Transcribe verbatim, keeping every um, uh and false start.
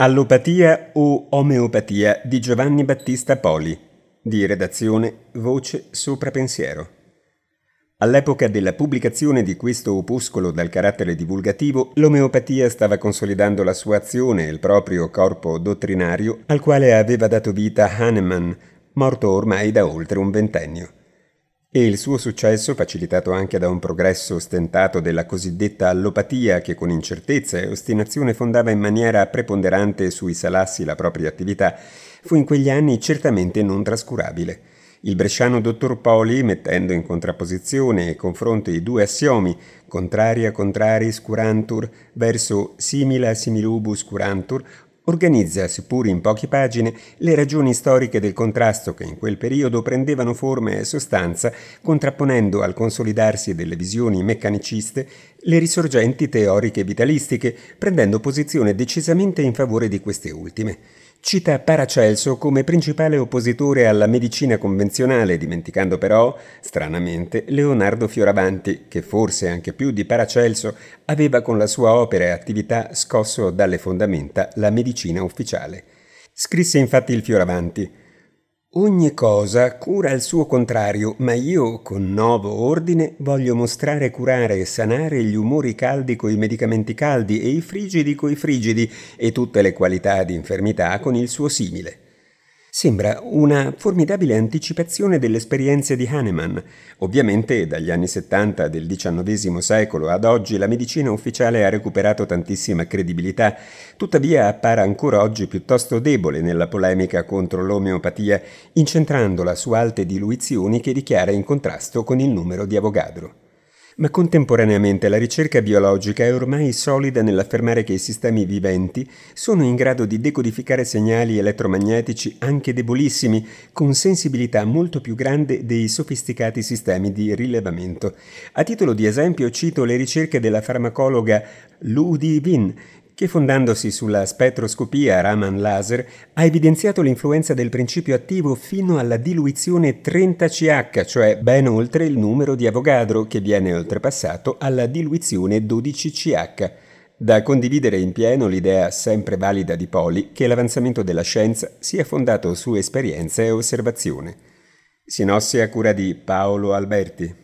Allopatia o omeopatia di Giovanni Battista Poli, di redazione Voce Sopra Pensiero. All'epoca della pubblicazione di questo opuscolo dal carattere divulgativo, l'omeopatia stava consolidando la sua azione e il proprio corpo dottrinario al quale aveva dato vita Hahnemann, morto ormai da oltre un ventennio. E il suo successo, facilitato anche da un progresso stentato della cosiddetta allopatia che con incertezza e ostinazione fondava in maniera preponderante sui salassi la propria attività, fu in quegli anni certamente non trascurabile. Il bresciano dottor Poli, mettendo in contrapposizione e confronto i due assiomi, contraria contraris curantur verso simila similibus curantur, organizza, seppur in poche pagine, le ragioni storiche del contrasto che in quel periodo prendevano forma e sostanza, contrapponendo al consolidarsi delle visioni meccaniciste le risorgenti teoriche vitalistiche, prendendo posizione decisamente in favore di queste ultime. Cita Paracelso come principale oppositore alla medicina convenzionale, dimenticando però, stranamente, Leonardo Fioravanti, che forse anche più di Paracelso aveva con la sua opera e attività scosso dalle fondamenta la medicina ufficiale. Scrisse infatti il Fioravanti: «Ogni cosa cura il suo contrario, ma io, con novo ordine, voglio mostrare, curare e sanare gli umori caldi coi medicamenti caldi e i frigidi coi frigidi e tutte le qualità di infermità con il suo simile». Sembra una formidabile anticipazione delle esperienze di Hahnemann. Ovviamente dagli anni settanta del diciannovesimo secolo ad oggi la medicina ufficiale ha recuperato tantissima credibilità, tuttavia appare ancora oggi piuttosto debole nella polemica contro l'omeopatia, incentrandola su alte diluizioni che dichiara in contrasto con il numero di Avogadro. Ma contemporaneamente la ricerca biologica è ormai solida nell'affermare che i sistemi viventi sono in grado di decodificare segnali elettromagnetici anche debolissimi, con sensibilità molto più grande dei sofisticati sistemi di rilevamento. A titolo di esempio cito le ricerche della farmacologa Lu Di Bin, che fondandosi sulla spettroscopia Raman laser ha evidenziato l'influenza del principio attivo fino alla diluizione trenta C H, cioè ben oltre il numero di Avogadro, che viene oltrepassato alla diluizione dodici C H. Da condividere in pieno l'idea sempre valida di Poli che l'avanzamento della scienza sia fondato su esperienza e osservazione. Sinossi a cura di Paolo Alberti.